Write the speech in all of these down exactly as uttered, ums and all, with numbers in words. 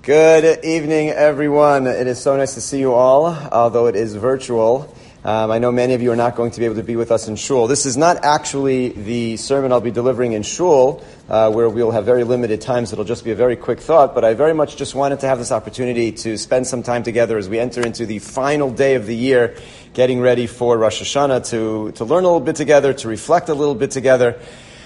Good evening, everyone. It is so nice to see you all, although it is virtual. Um, I know many of you are not going to be able to be with us in shul. This is not actually the sermon I'll be delivering in shul, uh, where we'll have very limited times. It'll just be a very quick thought, but I very much just wanted to have this opportunity to spend some time together as we enter into the final day of the year, getting ready for Rosh Hashanah, to, to learn a little bit together, to reflect a little bit together.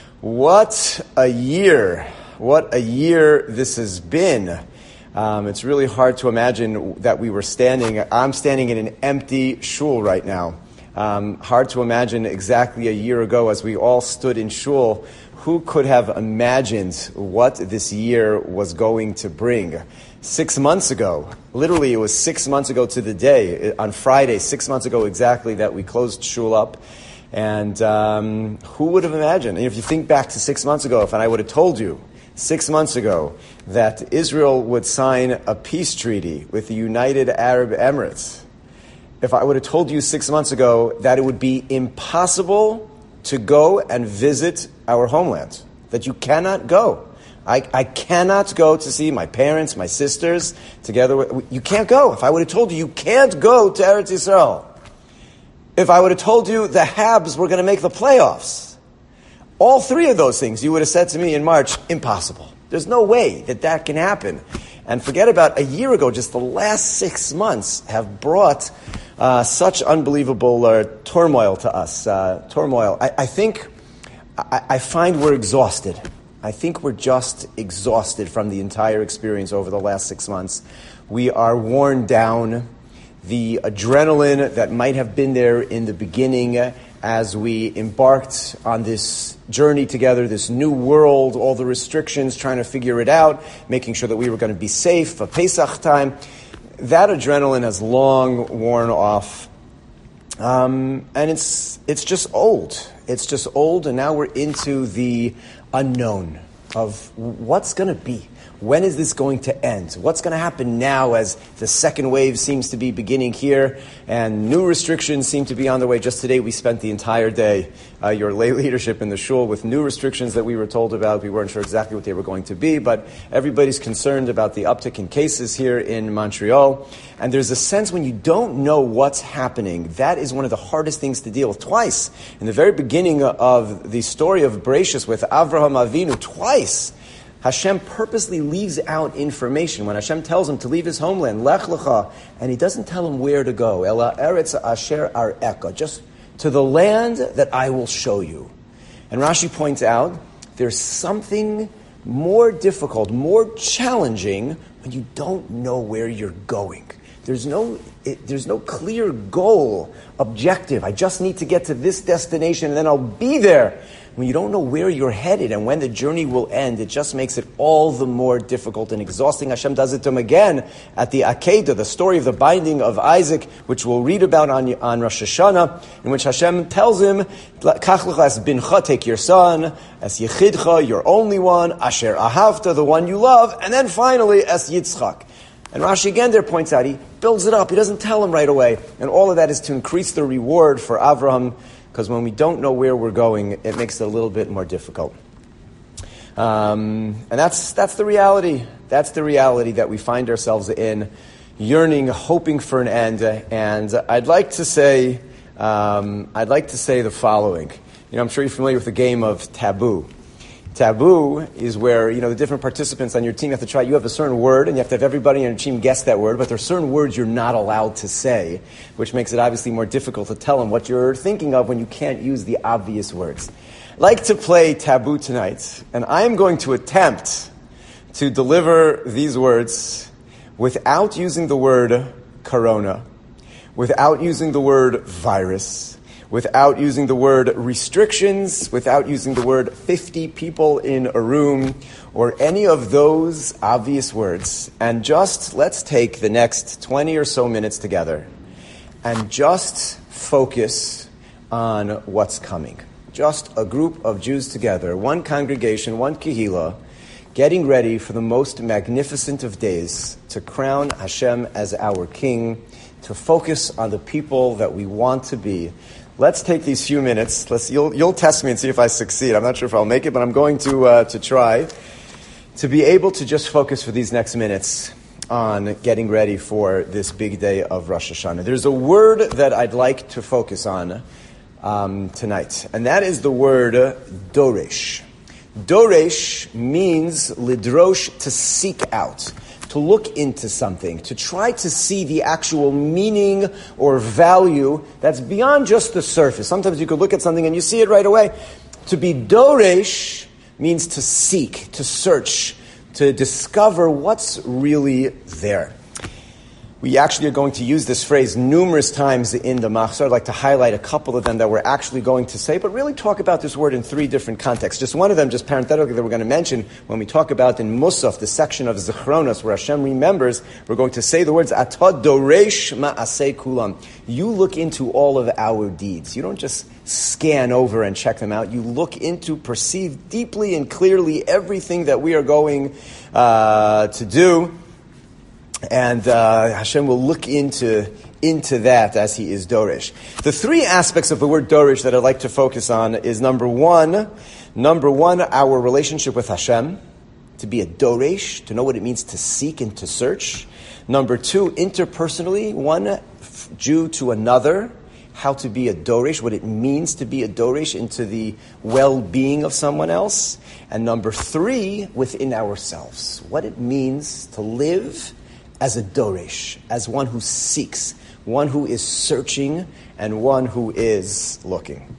What a year. What a year this has been. Um, it's really hard to imagine that we were standing, I'm standing in an empty shul right now. Um, hard to imagine exactly a year ago as we all stood in shul, who could have imagined what this year was going to bring? Six months ago, literally it was six months ago to the day, on Friday, six months ago exactly, that we closed shul up. And um, who would have imagined? And if you think back to six months ago, if I would have told you, Six months ago, that Israel would sign a peace treaty with the United Arab Emirates. If I would have told you six months ago that it would be impossible to go and visit our homeland, that you cannot go. I, I cannot go to see my parents, my sisters, together with, you can't go. If I would have told you, you can't go to Eretz Yisrael. If I would have told you the Habs were going to make the playoffs, all three of those things, you would have said to me in March, impossible. There's no way that that can happen. And forget about a year ago, just the last six months have brought uh, such unbelievable uh, turmoil to us. Uh, turmoil. I, I think, I, I find we're exhausted. I think we're just exhausted from the entire experience over the last six months. We are worn down. The adrenaline that might have been there in the beginning as we embarked on this journey together, this new world, all the restrictions, trying to figure it out, making sure that we were going to be safe for Pesach time, that adrenaline has long worn off. Um, and it's it's just old. It's just old, and now we're into the unknown of what's going to be. When is this going to end? What's going to happen now as the second wave seems to be beginning here and new restrictions seem to be on the way? Just today we spent the entire day, uh, your lay leadership in the shul, with new restrictions that we were told about. We weren't sure exactly what they were going to be, but everybody's concerned about the uptick in cases here in Montreal. And there's a sense when you don't know what's happening, that is one of the hardest things to deal with. Twice, in the very beginning of the story of Bereshis with Avraham Avinu, twice, Hashem purposely leaves out information. When Hashem tells him to leave his homeland, Lech Lecha, and he doesn't tell him where to go, Ela Eretz Asher Ar'eka, just to the land that I will show you. And Rashi points out, there's something more difficult, more challenging when you don't know where you're going. There's no, it, there's no clear goal, objective. I just need to get to this destination and then I'll be there. When you don't know where you're headed and when the journey will end, it just makes it all the more difficult and exhausting. Hashem does it to him again at the Akedah, the story of the binding of Isaac, which we'll read about on, on Rosh Hashanah, in which Hashem tells him, Kach lecha es bincha, take your son, es yechidcha, your only one, asher ahavta, the one you love, and then finally, es Yitzchak. And Rashi again there points out, he builds it up, he doesn't tell him right away. And all of that is to increase the reward for Avraham, because when we don't know where we're going, it makes it a little bit more difficult. Um, and that's that's the reality. That's the reality that we find ourselves in, yearning, hoping for an end. And I'd like to say, um, I'd like to say the following. You know, I'm sure you're familiar with the game of Taboo. Taboo is where, you know, the different participants on your team have to try, you have a certain word, and you have to have everybody on your team guess that word, but there are certain words you're not allowed to say, which makes it obviously more difficult to tell them what you're thinking of when you can't use the obvious words. I'd like to play Taboo tonight, and I'm going to attempt to deliver these words without using the word corona, without using the word virus, without using the word restrictions, without using the word fifty people in a room, or any of those obvious words. And just let's take the next twenty or so minutes together and just focus on what's coming. Just a group of Jews together, one congregation, one kehillah, getting ready for the most magnificent of days to crown Hashem as our king, to focus on the people that we want to be. Let's take these few minutes. Let's, you'll, you'll test me and see if I succeed. I'm not sure if I'll make it, but I'm going to uh, to try to be able to just focus for these next minutes on getting ready for this big day of Rosh Hashanah. There's a word that I'd like to focus on um, tonight, and that is the word doresh. Doresh means lidrosh, to seek out, to look into something, to try to see the actual meaning or value that's beyond just the surface. Sometimes you could look at something and you see it right away. To be doresh means to seek, to search, to discover what's really there. We actually are going to use this phrase numerous times in the Machzor. I'd like to highlight a couple of them that we're actually going to say, but really talk about this word in three different contexts. Just one of them, just parenthetically, that we're going to mention when we talk about in Musaf, the section of Zichronos, where Hashem remembers, we're going to say the words, Atah doresh ma'aseh kulam. You look into all of our deeds. You don't just scan over and check them out. You look into, perceive deeply and clearly everything that we are going uh, to do. And uh, Hashem will look into into that as He is doresh. The three aspects of the word doresh that I'd like to focus on is number one, number one, our relationship with Hashem, to be a doresh, to know what it means to seek and to search. Number two, interpersonally, one Jew to another, how to be a doresh, what it means to be a doresh into the well-being of someone else. And number three, within ourselves, what it means to live as a doresh, as one who seeks, one who is searching, and one who is looking.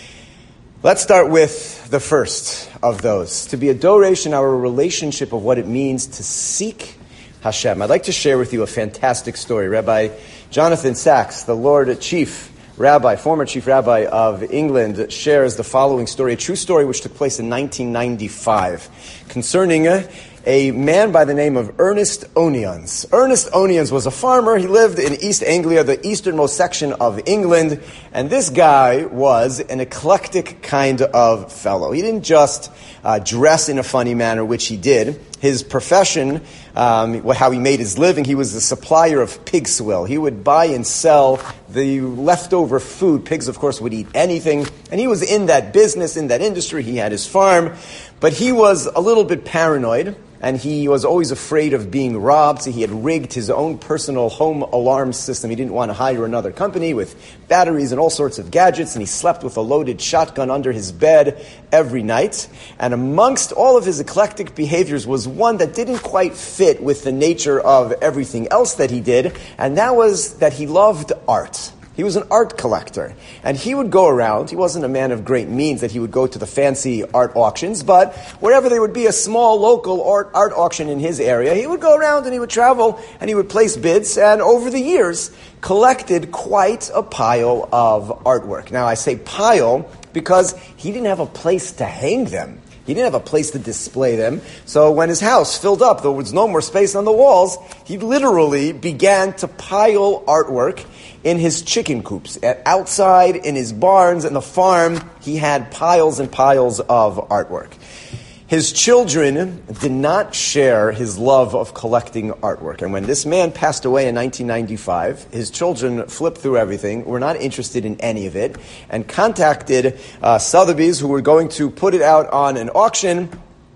Let's start with the first of those. To be a doresh in our relationship of what it means to seek Hashem. I'd like to share with you a fantastic story. Rabbi Jonathan Sacks, the Lord Chief Rabbi, former Chief Rabbi of England, shares the following story, a true story which took place in nineteen ninety-five, concerning a A man by the name of Ernest Onions. Ernest Onions was a farmer. He lived in East Anglia, the easternmost section of England. And this guy was an eclectic kind of fellow. He didn't just uh, dress in a funny manner, which he did. His profession, um, how he made his living, he was a supplier of pig swill. He would buy and sell the leftover food. Pigs, of course, would eat anything. And he was in that business, in that industry. He had his farm. But he was a little bit paranoid. And he was always afraid of being robbed, so he had rigged his own personal home alarm system. He didn't want to hire another company with batteries and all sorts of gadgets, and he slept with a loaded shotgun under his bed every night. And amongst all of his eclectic behaviors was one that didn't quite fit with the nature of everything else that he did, and that was that he loved art. He was an art collector, and he would go around. He wasn't a man of great means that he would go to the fancy art auctions, but wherever there would be a small local art, art auction in his area, he would go around and he would travel and he would place bids, and over the years collected quite a pile of artwork. Now I say pile because he didn't have a place to hang them. He didn't have a place to display them. So when his house filled up, there was no more space on the walls, he literally began to pile artwork in his chicken coops. Outside, in his barns, in the farm, he had piles and piles of artwork. His children did not share his love of collecting artwork. And when this man passed away in nineteen ninety-five, his children flipped through everything, were not interested in any of it, and contacted uh, Sotheby's, who were going to put it out on an auction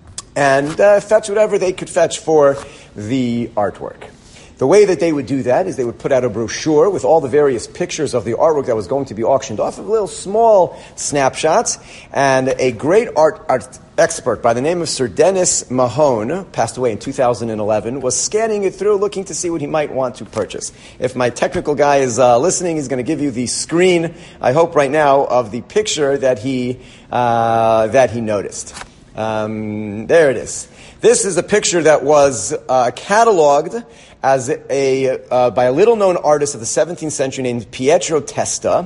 and uh, fetch whatever they could fetch for the artwork. The way that they would do that is they would put out a brochure with all the various pictures of the artwork that was going to be auctioned off, of little small snapshots, and a great art, art expert by the name of Sir Dennis Mahone, passed away in two thousand eleven, was scanning it through, looking to see what he might want to purchase. If my technical guy is uh, listening, he's going to give you the screen, I hope right now, of the picture that he uh, that he noticed. Um, there it is. This is a picture that was uh, cataloged as a uh, by a little-known artist of the seventeenth century named Pietro Testa.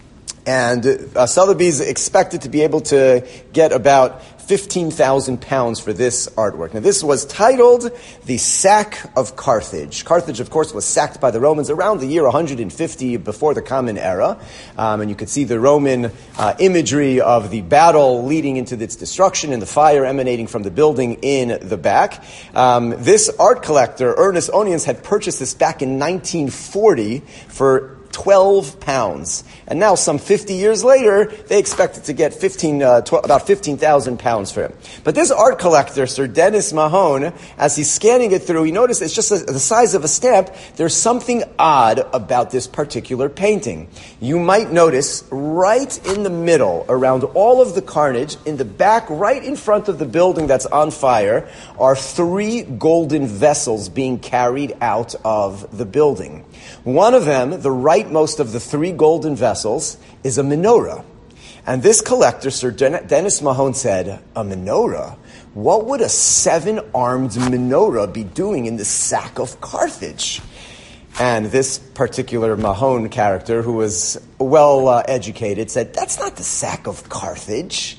And uh, Sotheby's expected to be able to get about fifteen thousand pounds for this artwork. Now, this was titled The Sack of Carthage. Carthage, of course, was sacked by the Romans around the year one hundred fifty before the Common Era. Um, and you could see the Roman uh, imagery of the battle leading into its destruction and the fire emanating from the building in the back. Um, this art collector, Ernest Onions, had purchased this back in nineteen forty for twelve pounds. And now, some fifty years later, they expected to get fifteen, uh, twelve, about fifteen thousand pounds for him. But this art collector, Sir Dennis Mahon, as he's scanning it through, he noticed it's just a, the size of a stamp. There's something odd about this particular painting. You might notice right in the middle, around all of the carnage, in the back, right in front of the building that's on fire, are three golden vessels being carried out of the building. One of them, the rightmost of the three golden vessels, is a menorah. And this collector, Sir Den- Dennis Mahon, said, a menorah? What would a seven-armed menorah be doing in the sack of Carthage? And this particular Mahon character, who was well uh, educated, said, that's not the sack of Carthage.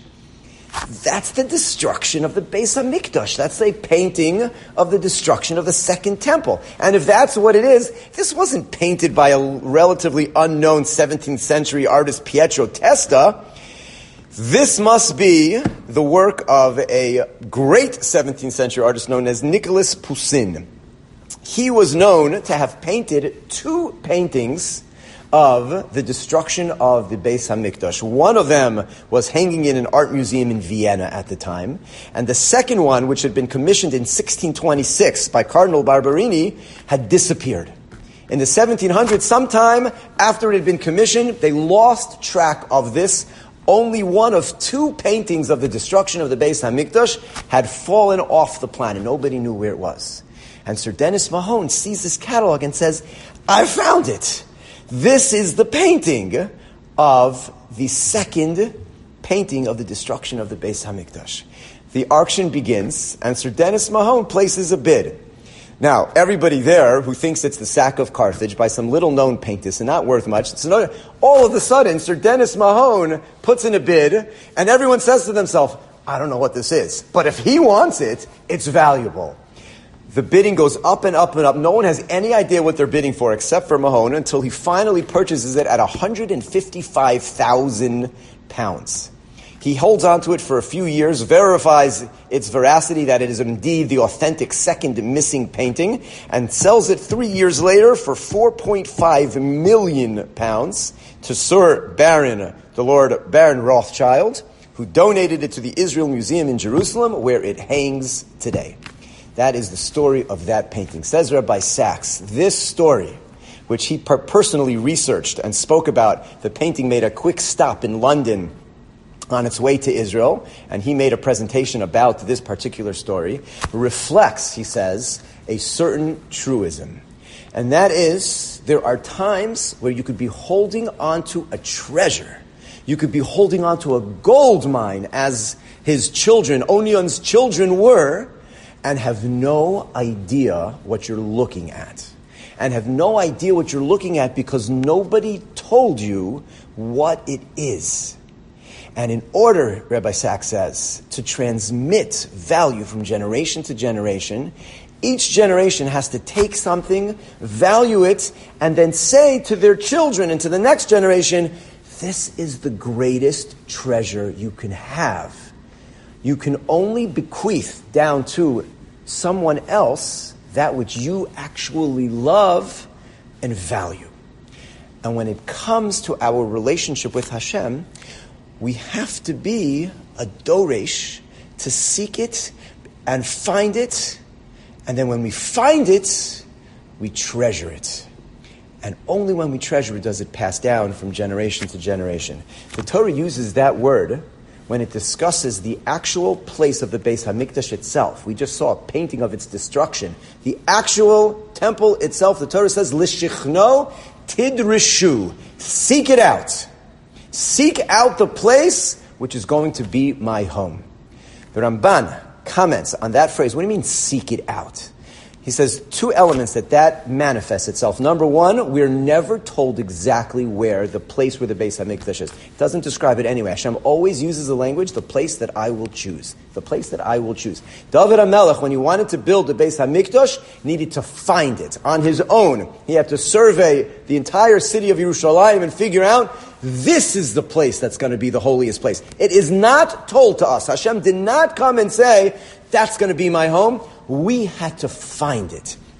That's the destruction of the Beis HaMikdash. That's a painting of the destruction of the Second Temple. And if that's what it is, this wasn't painted by a relatively unknown seventeenth century artist, Pietro Testa. This must be the work of a great seventeenth century artist known as Nicolas Poussin. He was known to have painted two paintings of the destruction of the Beis HaMikdash. One of them was hanging in an art museum in Vienna at the time, and the second one, which had been commissioned in sixteen twenty-six by Cardinal Barberini, had disappeared. In the seventeen hundreds, sometime after it had been commissioned, they lost track of this. Only one of two paintings of the destruction of the Beis HaMikdash had fallen off the planet. Nobody knew where it was. And Sir Dennis Mahon sees this catalog and says, I found it. This is the painting of the second painting of the destruction of the Beis HaMikdash. The auction begins, and Sir Dennis Mahon places a bid. Now, everybody there who thinks it's the sack of Carthage by some little-known painter and not worth much, it's another, all of a sudden, Sir Dennis Mahon puts in a bid, and everyone says to themselves, I don't know what this is, but if he wants it, it's valuable. The bidding goes up and up and up. No one has any idea what they're bidding for except for Mahon until he finally purchases it at one hundred fifty-five thousand pounds. He holds on to it for a few years, verifies its veracity, that it is indeed the authentic second missing painting, and sells it three years later for four point five million pounds to Sir Baron, the Lord Baron Rothschild, who donated it to the Israel Museum in Jerusalem, where it hangs today. That is the story of that painting. Says Rabbi Sachs, this story, which he per- personally researched and spoke about, the painting made a quick stop in London on its way to Israel, and he made a presentation about this particular story, reflects, he says, a certain truism. And that is, there are times where you could be holding onto a treasure. You could be holding onto a gold mine, as his children, Onion's children, were, and have no idea what you're looking at. And have no idea what you're looking at because nobody told you what it is. And in order, Rabbi Sachs says, to transmit value from generation to generation, each generation has to take something, value it, and then say to their children and to the next generation, this is the greatest treasure you can have. You can only bequeath down to someone else that which you actually love and value. And when it comes to our relationship with Hashem, we have to be a doresh to seek it and find it. And then when we find it, we treasure it. And only when we treasure it does it pass down from generation to generation. The Torah uses that word when it discusses the actual place of the Beis HaMikdash itself. We just saw a painting of its destruction. The actual temple itself, the Torah says, Lishichno tidrishu. Seek it out. Seek out the place which is going to be my home. The Ramban comments on that phrase. What do you mean, seek it out? He says two elements that that manifests itself. Number one, we're never told exactly where the place where the Beis HaMikdash is. It doesn't describe it anyway. Hashem always uses the language, the place that I will choose. The place that I will choose. David HaMelech, when he wanted to build the Beis HaMikdash, needed to find it on his own. He had to survey the entire city of Yerushalayim and figure out, this is the place that's going to be the holiest place. It is not told to us. Hashem did not come and say, that's going to be my home. We had to find it.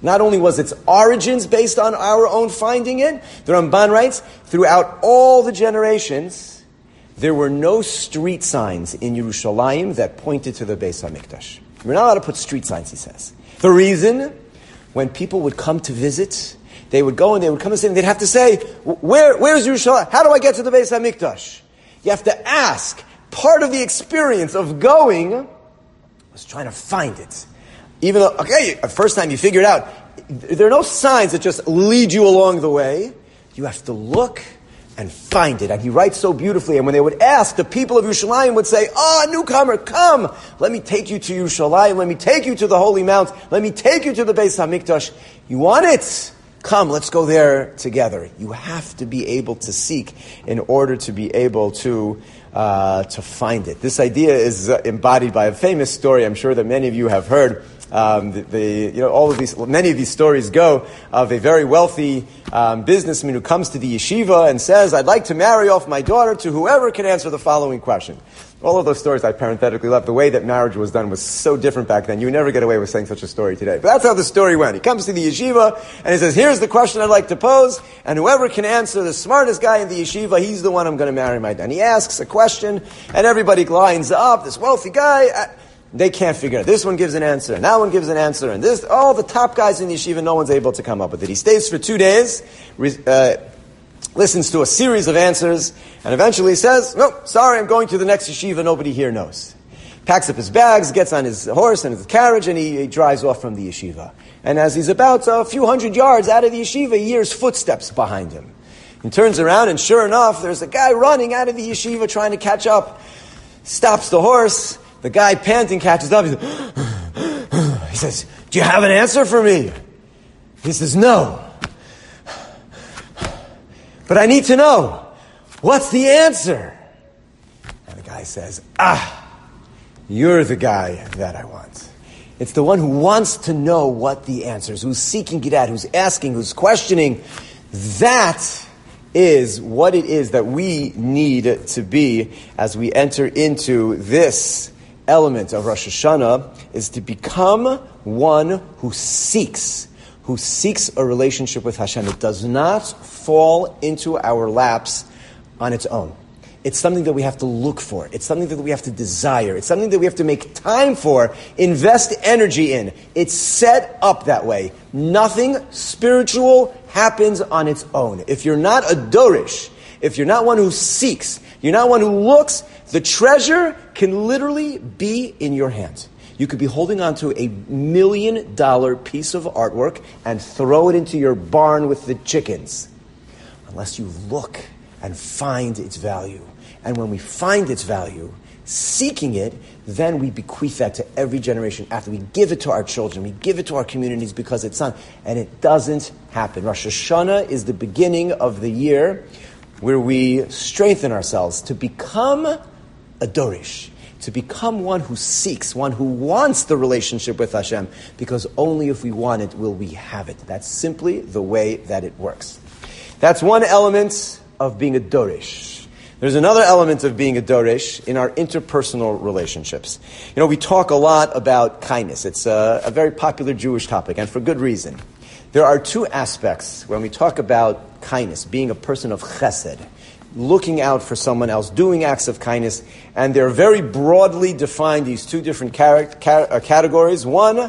Not only was its origins based on our own finding it, the Ramban writes, throughout all the generations, there were no street signs in Yerushalayim that pointed to the Beis HaMikdash. We're not allowed to put street signs, he says. The reason, when people would come to visit, they would go and they would come and say, and they'd have to say, Where, where's Yerushalayim? How do I get to the Beis HaMikdash? You have to ask. Part of the experience of going was trying to find it. Even though, okay, the first time you figure it out, there are no signs that just lead you along the way. You have to look and find it. And he writes so beautifully. And when they would ask, the people of Yerushalayim would say, oh, newcomer, come. Let me take you to Yerushalayim. Let me take you to the Holy Mount. Let me take you to the Beis HaMikdash. You want it? Come, let's go there together. You have to be able to seek in order to be able to uh, to find it. This idea is uh, embodied by a famous story I'm sure that many of you have heard. Um, the, the, you know, all of these, many of these stories go of a very wealthy um, businessman who comes to the yeshiva and says, I'd like to marry off my daughter to whoever can answer the following question. All of those stories I parenthetically love. The way that marriage was done was so different back then. You would never get away with saying such a story today. But that's how the story went. He comes to the yeshiva and he says, here's the question I'd like to pose, and whoever can answer, the smartest guy in the yeshiva, he's the one I'm going to marry my daughter. And he asks a question, and everybody lines up, this wealthy guy, uh, they can't figure it. This one gives an answer, and that one gives an answer, and this, all the top guys in the yeshiva, no one's able to come up with it. He stays for two days, uh, listens to a series of answers, and eventually says, no, sorry, I'm going to the next yeshiva, nobody here knows. Packs up his bags, gets on his horse and his carriage, and he, he drives off from the yeshiva. And as he's about a few hundred yards out of the yeshiva, he hears footsteps behind him. He turns around, and sure enough, there's a guy running out of the yeshiva trying to catch up. Stops the horse. The guy panting catches up. He says, he says, do you have an answer for me? He says, no. But I need to know. What's the answer? And the guy says, ah, you're the guy that I want. It's the one who wants to know what the answer is, who's seeking it out, who's asking, who's questioning. That is what it is that we need to be as we enter into this element of Rosh Hashanah, is to become one who seeks, who seeks a relationship with Hashem. It does not fall into our laps on its own. It's something that we have to look for. It's something that we have to desire. It's something that we have to make time for, invest energy in. It's set up that way. Nothing spiritual happens on its own. If you're not a dorish, if you're not one who seeks, you're not one who looks, the treasure can literally be in your hand. You could be holding on to a million dollar piece of artwork and throw it into your barn with the chickens. Unless you look and find its value. And when we find its value, seeking it, then we bequeath that to every generation after. We give it to our children. We give it to our communities because it's on. And it doesn't happen. Rosh Hashanah is the beginning of the year where we strengthen ourselves to become a dorish, to become one who seeks, one who wants the relationship with Hashem, because only if we want it will we have it. That's simply the way that it works. That's one element of being a dorish. There's another element of being a dorish in our interpersonal relationships. You know, we talk a lot about kindness. It's a, a very popular Jewish topic, and for good reason. There are two aspects when we talk about kindness, being a person of chesed, looking out for someone else, doing acts of kindness, and they're very broadly defined, these two different car- car- categories. One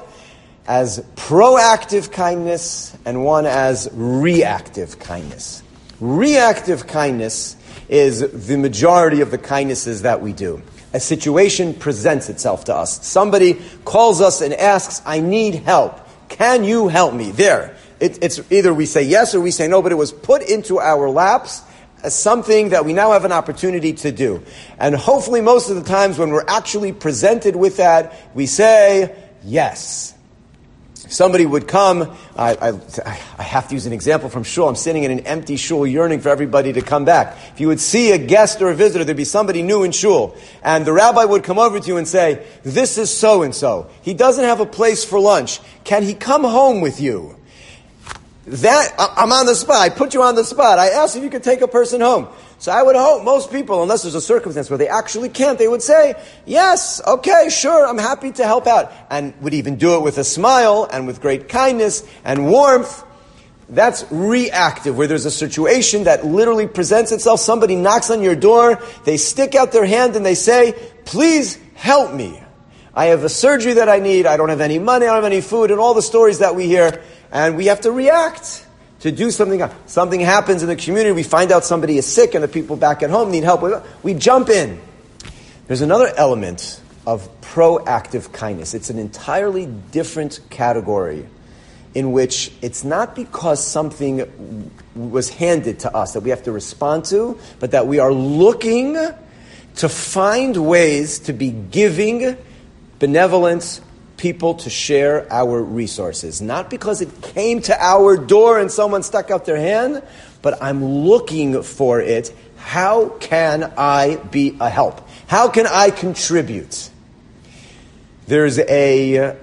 as proactive kindness, and one as reactive kindness. Reactive kindness is the majority of the kindnesses that we do. A situation presents itself to us. Somebody calls us and asks, I need help. Can you help me? There. It, it's either we say yes or we say no, but it was put into our laps as something that we now have an opportunity to do. And hopefully most of the times when we're actually presented with that, we say yes. Somebody would come, I, I, I have to use an example from shul. I'm sitting in an empty shul yearning for everybody to come back. If you would see a guest or a visitor, there'd be somebody new in shul. And the rabbi would come over to you and say, this is so-and-so. He doesn't have a place for lunch. Can he come home with you? that, I'm on the spot. I put you on the spot. I asked if you could take a person home. So I would hope most people, unless there's a circumstance where they actually can't, they would say, yes, okay, sure, I'm happy to help out. And would even do it with a smile and with great kindness and warmth. That's reactive, where there's a situation that literally presents itself. Somebody knocks on your door, they stick out their hand and they say, please help me. I have a surgery that I need, I don't have any money, I don't have any food, and all the stories that we hear. And we have to react to do something. Something happens in the community, we find out somebody is sick and the people back at home need help. We jump in. There's another element of proactive kindness. It's an entirely different category in which it's not because something was handed to us that we have to respond to, but that we are looking to find ways to be giving, benevolent people to share our resources. Not because it came to our door and someone stuck out their hand, but I'm looking for it. How can I be a help? How can I contribute? There's a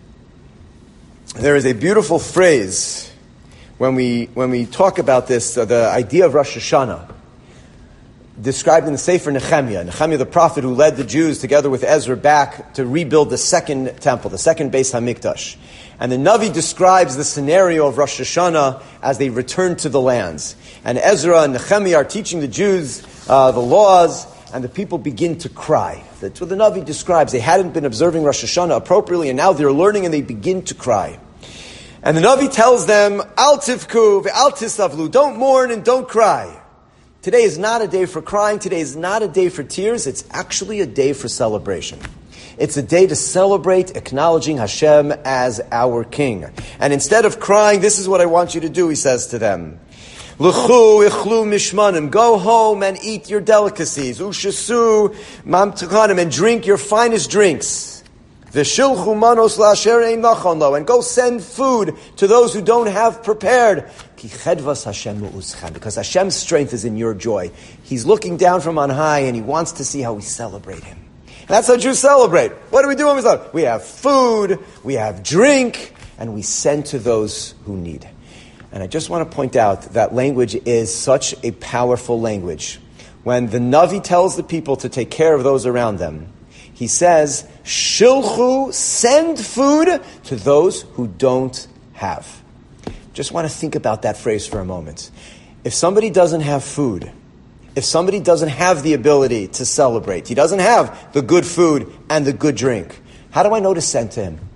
there is a beautiful phrase when we when we talk about this, uh, the idea of Rosh Hashanah, described in the Sefer Nehemiah. Nehemiah, the prophet who led the Jews together with Ezra back to rebuild the second temple, the second Beis Hamikdash. And the Navi describes the scenario of Rosh Hashanah as they return to the lands. And Ezra and Nehemiah are teaching the Jews uh, the laws, and the people begin to cry. That's what the Navi describes. They hadn't been observing Rosh Hashanah appropriately, and now they're learning and they begin to cry. And the Navi tells them, Al tivku ve'al tisavlu, don't mourn and don't cry. Today is not a day for crying. Today is not a day for tears. It's actually a day for celebration. It's a day to celebrate acknowledging Hashem as our King. And instead of crying, this is what I want you to do, he says to them. L'chu ichlu mishmanim. Go home and eat your delicacies. Ushasu mamtukanim. And drink your finest drinks. V'shilchu manos la'asher ein nachon lo. And go send food to those who don't have prepared. Ki chedvas Hashem mu'uzchem. Because Hashem's strength is in your joy. He's looking down from on high and he wants to see how we celebrate him. And that's how Jews celebrate. What do we do when we celebrate? We have food, we have drink, and we send to those who need. And I just want to point out that language is such a powerful language. When the Navi tells the people to take care of those around them, he says, Shilchu, send food to those who don't have. Just want to think about that phrase for a moment. If somebody doesn't have food, if somebody doesn't have the ability to celebrate, he doesn't have the good food and the good drink, how do I know to send to him?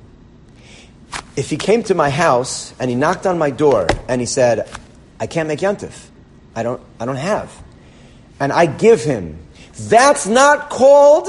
If he came to my house and he knocked on my door and he said, I can't make Yontif. I don't, I don't have. And I give him. That's not called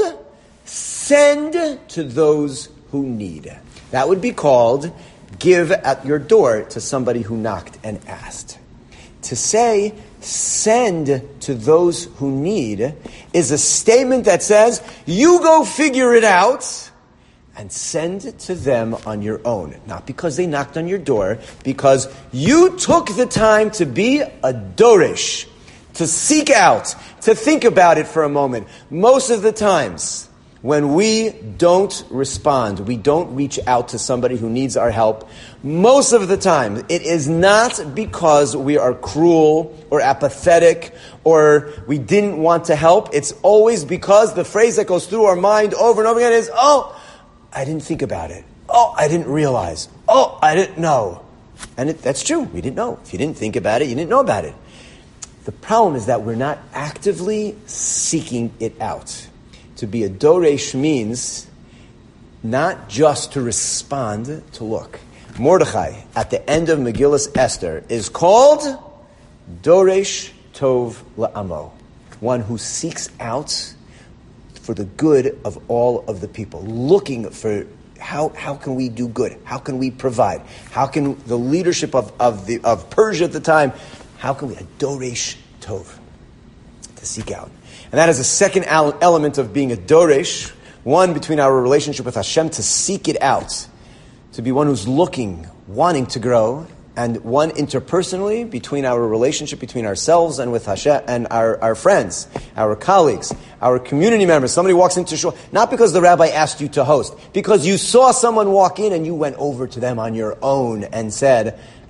send to those who need. That would be called give at your door to somebody who knocked and asked. To say send to those who need is a statement that says you go figure it out and send to them on your own. Not because they knocked on your door, because you took the time to be a dorish, to seek out, to think about it for a moment. Most of the times, when we don't respond, we don't reach out to somebody who needs our help, most of the time, it is not because we are cruel or apathetic or we didn't want to help. It's always because the phrase that goes through our mind over and over again is, oh, I didn't think about it. Oh, I didn't realize. Oh, I didn't know. And it, that's true. We didn't know. If you didn't think about it, you didn't know about it. The problem is that we're not actively seeking it out. To be a doresh means not just to respond, to look. Mordechai, at the end of Megillas Esther, is called Doresh Tov La'amo, one who seeks out for the good of all of the people, looking for how how can we do good? How can we provide? How can the leadership of, of, the, of Persia at the time, how can we, a Doresh Tov, to seek out. And that is a second element of being a Doresh, one between our relationship with Hashem, to seek it out, to be one who's looking, wanting to grow, and one interpersonally between our relationship between ourselves and with Hashem and our, our friends, our colleagues, our community members. Somebody walks into shul, not because the rabbi asked you to host, because you saw someone walk in and you went over to them on your own and said,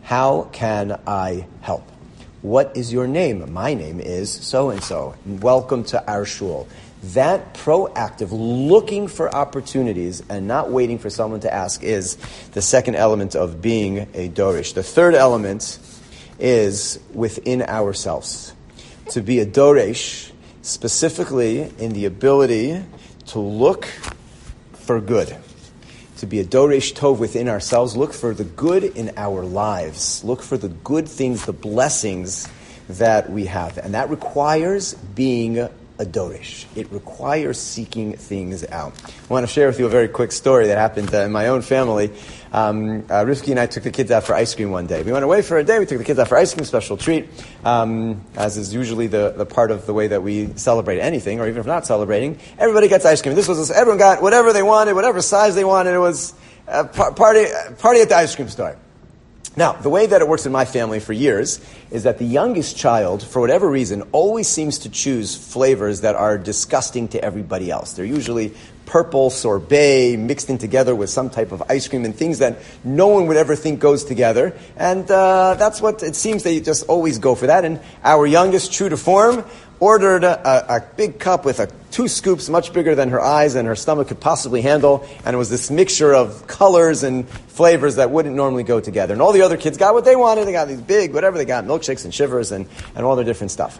How can I help? What is your name? My name is so-and-so. Welcome to our shul. That proactive, looking for opportunities and not waiting for someone to ask is the second element of being a dorish. The third element is within ourselves. To be a dorish, specifically in the ability to look for good. To be a dorish tov within ourselves, look for the good in our lives. Look for the good things, the blessings that we have. And that requires being a dorish. It requires seeking things out. I want to share with you a very quick story that happened uh, in my own family. Um, uh, Rivki and I took the kids out for ice cream one day. We went away for a day. We took the kids out for ice cream, special treat, um, as is usually the, the part of the way that we celebrate anything, or even if not celebrating. Everybody gets ice cream. This was everyone got whatever they wanted, whatever size they wanted. It was a party party at the ice cream store. Now, the way that it works in my family for years is that the youngest child, for whatever reason, always seems to choose flavors that are disgusting to everybody else. They're usually purple sorbet mixed in together with some type of ice cream and things that no one would ever think goes together. And uh, that's what it seems they just always go for that. And our youngest, true to form, ordered a, a big cup with a, two scoops much bigger than her eyes and her stomach could possibly handle, and it was this mixture of colors and flavors that wouldn't normally go together. And all the other kids got what they wanted. They got these big, whatever they got, milkshakes and shivers and, and all their different stuff.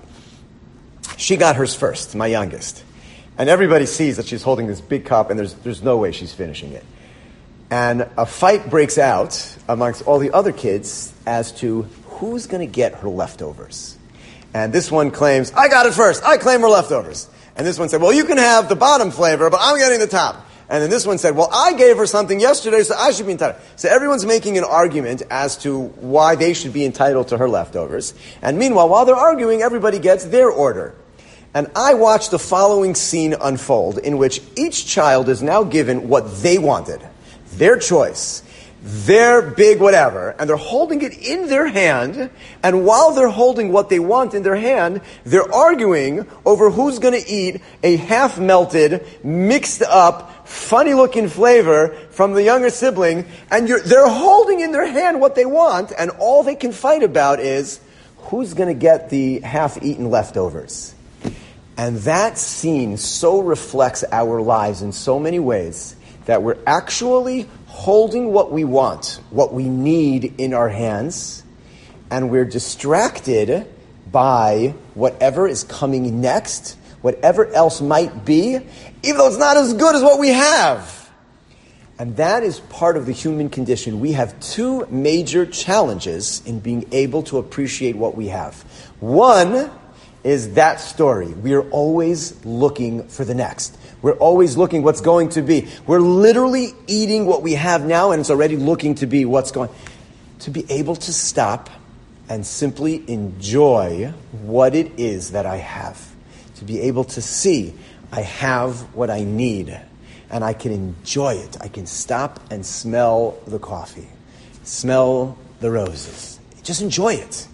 She got hers first, my youngest. And everybody sees that she's holding this big cup, and there's there's no way she's finishing it. And a fight breaks out amongst all the other kids as to who's going to get her leftovers. And this one claims, I got it first. I claim her leftovers. And this one said, well, you can have the bottom flavor, but I'm getting the top. And then this one said, well, I gave her something yesterday, so I should be entitled. So everyone's making an argument as to why they should be entitled to her leftovers. And meanwhile, while they're arguing, everybody gets their order. And I watched the following scene unfold in which each child is now given what they wanted, their choice, their big whatever, and they're holding it in their hand, and while they're holding what they want in their hand, they're arguing over who's going to eat a half-melted, mixed-up, funny-looking flavor from the younger sibling, and you're, they're holding in their hand what they want, and all they can fight about is who's going to get the half-eaten leftovers. And that scene so reflects our lives in so many ways that we're actually holding what we want, what we need in our hands, and we're distracted by whatever is coming next, whatever else might be, even though it's not as good as what we have. And that is part of the human condition. We have two major challenges in being able to appreciate what we have. One is that story. We are always looking for the next. We're always looking what's going to be. We're literally eating what we have now, and it's already looking to be what's going. To be able to stop and simply enjoy what it is that I have. To be able to see I have what I need, and I can enjoy it. I can stop and smell the coffee, smell the roses. Just enjoy it.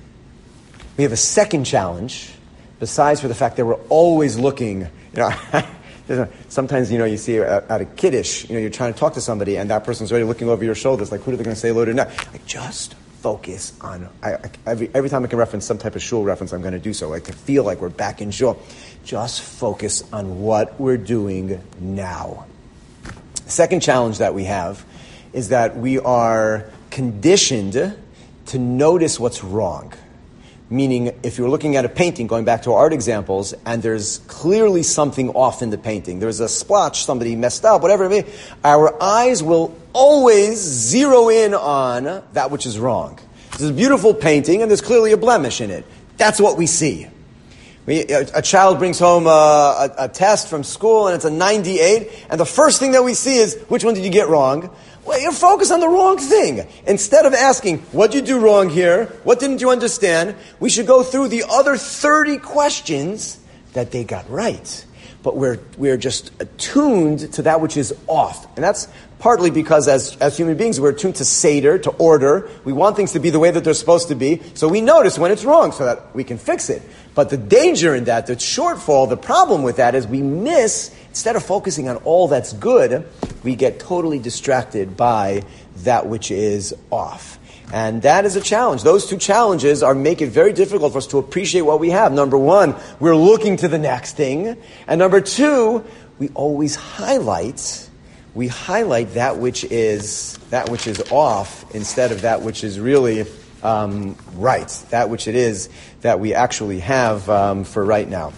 We have a second challenge, besides for the fact that we're always looking, you know, sometimes, you know, you see at, at a kiddush, you know, you're trying to talk to somebody and that person's already looking over your shoulders, like, who are they going to say hello to now? Like, just focus on, I, I, every, every time I can reference some type of shul reference, I'm going to do so, like to feel like we're back in shul. Just focus on what we're doing now. Second challenge that we have is that we are conditioned to notice what's wrong. Meaning, if you're looking at a painting, going back to our art examples, and there's clearly something off in the painting, there's a splotch, somebody messed up, whatever it may be, our eyes will always zero in on that which is wrong. This is a beautiful painting, and there's clearly a blemish in it. That's what we see. We, a, a child brings home a, a, a test from school, and it's a ninety-eight, and the first thing that we see is, which one did you get wrong? Well, you're focused on the wrong thing. Instead of asking, what did you do wrong here? What didn't you understand? We should go through the other thirty questions that they got right. But we're we're just attuned to that which is off. And that's partly because as, as human beings we're attuned to seder, to order. We want things to be the way that they're supposed to be, so we notice when it's wrong so that we can fix it. But the danger in that, the shortfall, the problem with that is we miss, instead of focusing on all that's good, we get totally distracted by that which is off. And that is a challenge. Those two challenges are make it very difficult for us to appreciate what we have. Number one, we're looking to the next thing. And number two, we always highlight, we highlight that which is that which is off instead of that which is really um, right. That which it is that we actually have um, for right now.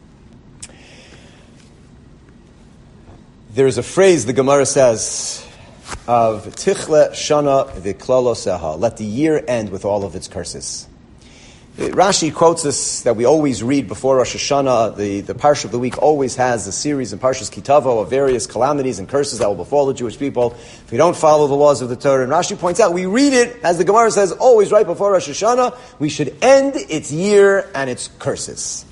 There's a phrase the Gemara says of Tichle Shana V'Klaloseha. Let the year end with all of its curses. Rashi quotes this that we always read before Rosh Hashanah. The, the Parsha of the week always has a series in Parshas Kitavo of various calamities and curses that will befall the Jewish people if we don't follow the laws of the Torah. And Rashi points out, we read it, as the Gemara says, always right before Rosh Hashanah. We should end its year and its curses.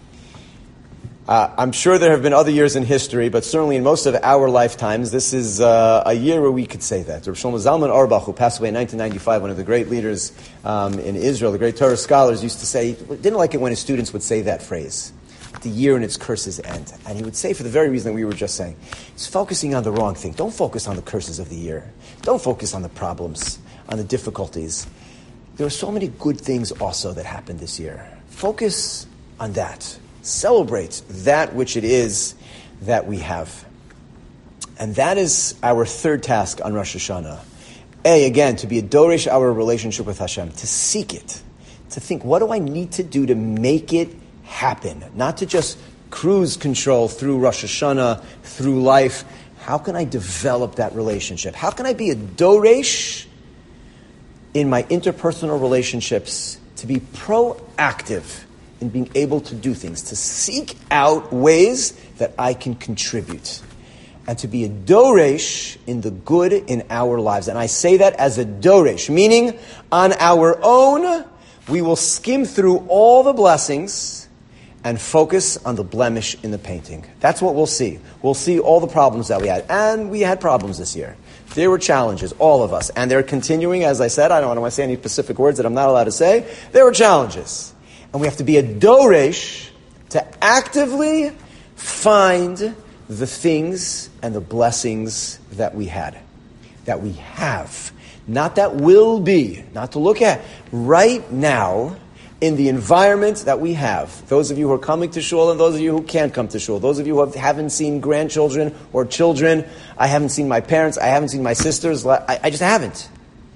Uh, I'm sure there have been other years in history, but certainly in most of our lifetimes, this is uh, a year where we could say that. Rav Shlomo Zalman Auerbach, who passed away in nineteen ninety-five, one of the great leaders um, in Israel, the great Torah scholars, used to say, didn't like it when his students would say that phrase, the year and its curses end. And he would say, for the very reason that we were just saying, it's focusing on the wrong thing. Don't focus on the curses of the year. Don't focus on the problems, on the difficulties. There are so many good things also that happened this year. Focus on that. Celebrate that which it is that we have. And that is our third task on Rosh Hashanah. A, again, to be a doresh our relationship with Hashem, to seek it, to think, what do I need to do to make it happen? Not to just cruise control through Rosh Hashanah, through life. How can I develop that relationship? How can I be a doresh in my interpersonal relationships, to be proactive in being able to do things, to seek out ways that I can contribute, and to be a doresh in the good in our lives. And I say that as a doresh, meaning on our own, we will skim through all the blessings and focus on the blemish in the painting. That's what we'll see. We'll see all the problems that we had. And we had problems this year. There were challenges, all of us. And they're continuing, as I said, I don't want to say any specific words that I'm not allowed to say. There were challenges. And we have to be a doresh to actively find the things and the blessings that we had, that we have. Not that will be, not to look at. Right now, in the environment that we have, those of you who are coming to shul and those of you who can't come to shul, those of you who have, haven't seen grandchildren or children, I haven't seen my parents, I haven't seen my sisters, I, I just haven't.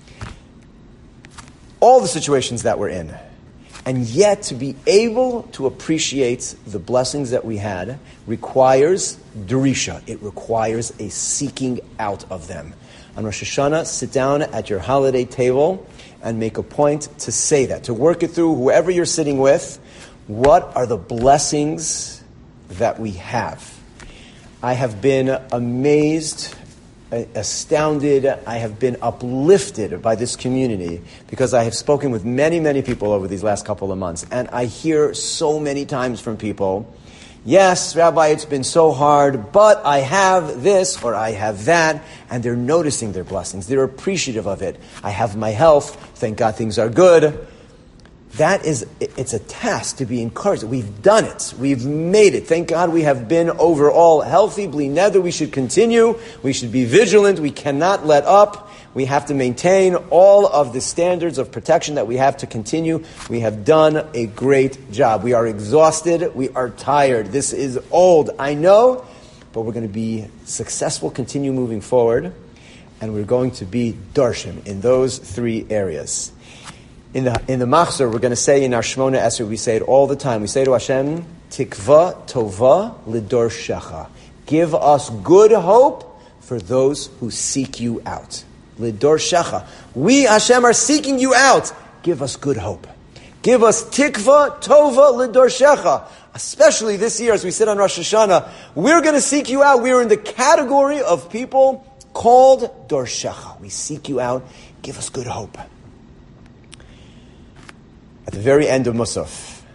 All the situations that we're in. And yet, to be able to appreciate the blessings that we had requires durisha. It requires a seeking out of them. On Rosh Hashanah, sit down at your holiday table and make a point to say that, to work it through whoever you're sitting with. What are the blessings that we have? I have been amazed, astounded, I have been uplifted by this community because I have spoken with many, many people over these last couple of months, and I hear so many times from people, yes, Rabbi, it's been so hard, but I have this or I have that, and they're noticing their blessings. They're appreciative of it. I have my health. Thank God things are good. That is, it's a task to be encouraged. We've done it. We've made it. Thank God we have been overall healthy. Bli neder, we should continue. We should be vigilant. We cannot let up. We have to maintain all of the standards of protection that we have to continue. We have done a great job. We are exhausted. We are tired. This is old. I know, but we're going to be successful, continue moving forward, and we're going to be darshim in those three areas. In the in the Machzor, we're going to say in our Shmona Esrei, we say it all the time. We say to Hashem, Tikva tova lidor shecha. Give us good hope for those who seek you out. Lidor shecha. We, Hashem, are seeking you out. Give us good hope. Give us tikva tova lidor shecha. Especially this year, as we sit on Rosh Hashanah, we're going to seek you out. We're in the category of people called dor shecha. We seek you out. Give us good hope. At the very end of Musaf,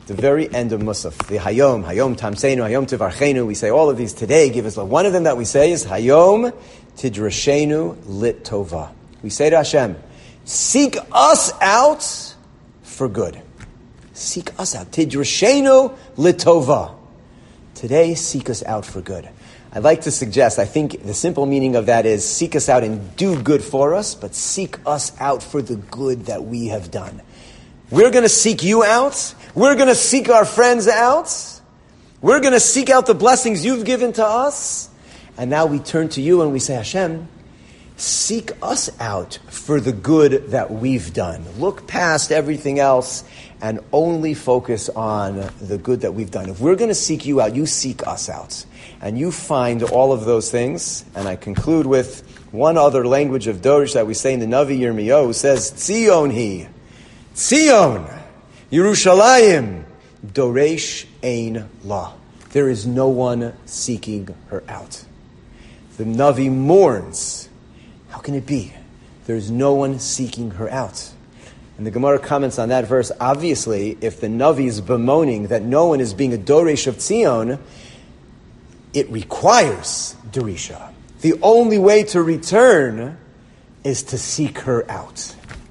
the very end of Musaf, the Hayom, Hayom Tamseinu, Hayom Tivarchenu, we say all of these today, give us love. One of them that we say is Hayom Tidrashenu Lit Tova. We say to Hashem, seek us out for good. Seek us out. Tidrashenu Lit Tova. Today, seek us out for good. I'd like to suggest, I think the simple meaning of that is seek us out and do good for us, but seek us out for the good that we have done. We're going to seek you out. We're going to seek our friends out. We're going to seek out the blessings you've given to us. And now we turn to you and we say, Hashem, seek us out for the good that we've done. Look past everything else and only focus on the good that we've done. If we're going to seek you out, you seek us out. And you find all of those things. And I conclude with one other language of Dorish that we say in the Navi Yirmiyahu, who says, Tzion hi. Tzion, Yerushalayim, Doresh Ein La. There is no one seeking her out. The Navi mourns. How can it be? There is no one seeking her out. And the Gemara comments on that verse, obviously, if the Navi is bemoaning that no one is being a Doresh of Tzion, it requires Dorisha. The only way to return is to seek her out.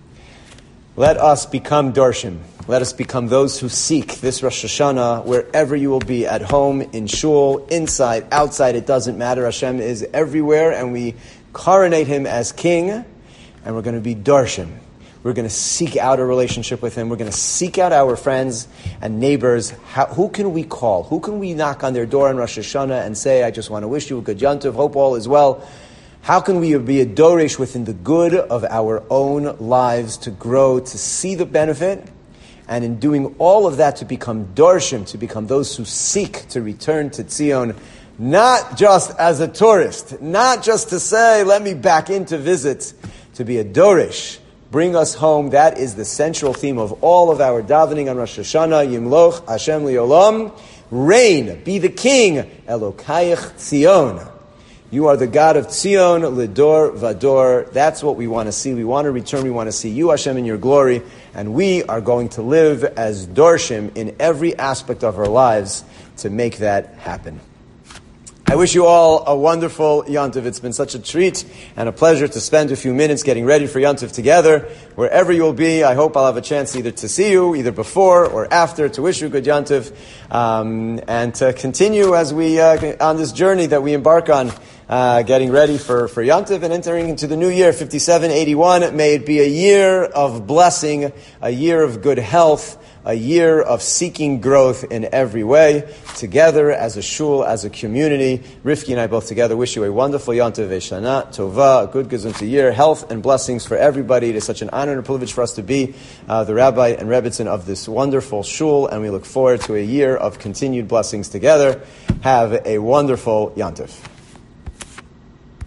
Let us become Darshim. Let us become those who seek this Rosh Hashanah wherever you will be, at home, in shul, inside, outside, it doesn't matter. Hashem is everywhere, and we coronate Him as King, and we're going to be Darshim. We're going to seek out a relationship with Him. We're going to seek out our friends and neighbors. How, who can we call? Who can we knock on their door on Rosh Hashanah and say, I just want to wish you a good Yontiv, hope all is well. How can we be a Doresh within the good of our own lives to grow, to see the benefit, and in doing all of that to become Darshim, to become those who seek to return to Tzion, not just as a tourist, not just to say, let me back in to visit, to be a Doresh. Bring us home. That is the central theme of all of our davening on Rosh Hashanah. Yimloch Hashem li'olam. Reign, be the king. Elokayich Tzion. You are the God of Tzion, Lidor, Vador. That's what we want to see. We want to return. We want to see you, Hashem, in your glory. And we are going to live as Dorshim in every aspect of our lives to make that happen. I wish you all a wonderful Yontiv. It's been such a treat and a pleasure to spend a few minutes getting ready for Yontiv together. Wherever you'll be, I hope I'll have a chance either to see you, either before or after, to wish you a good Yontiv, um, and to continue as we, uh, on this journey that we embark on, uh, getting ready for, for Yontiv and entering into the new year, fifty-seven eighty-one. May it be a year of blessing, a year of good health, a year of seeking growth in every way, together as a shul, as a community. Rifki and I both together wish you a wonderful Yontiv Shana Tova, a good Gezunta year, health and blessings for everybody. It is such an honor and a privilege for us to be uh, the Rabbi and Rebbitzin of this wonderful shul, and we look forward to a year of continued blessings together. Have a wonderful Yontiv.